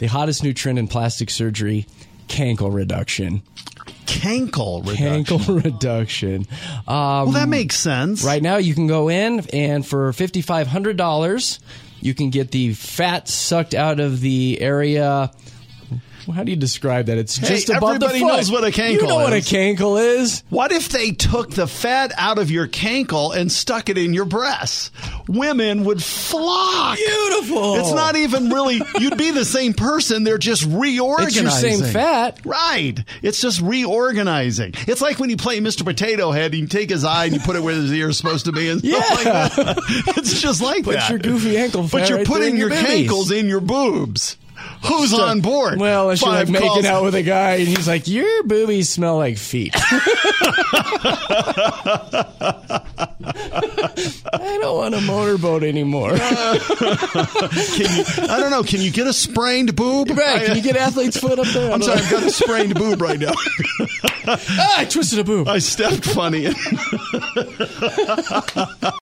the hottest new trend in plastic surgery, cankle reduction. Cankle reduction. Cankle reduction. Well, that makes sense. Right now, you can go in, and for $5,500, you can get the fat sucked out of the area. How do you describe that? It's just above the foot. Everybody knows what a cankle is. You know what a cankle is. What if they took the fat out of your cankle and stuck it in your breasts? Women would flock. Beautiful. It's not even really, you'd be the same person. They're just reorganizing. It's your same fat. Right. It's just reorganizing. It's like when you play Mr. Potato Head, you take his eye and you put it where his ear is supposed to be and stuff like that. It's just like Put that. your goofy ankle fat But you're right there putting in your boobies. cankles in your boobs. Who's on board? Well, unless you're like Five making calls. out with a guy and he's like, your boobies smell like feet. I don't want a motorboat anymore. I don't know. Can you get a sprained boob? Right. Can you get athlete's foot up there? I'm sorry. I've got a sprained boob right now. I twisted a boob. I stepped funny.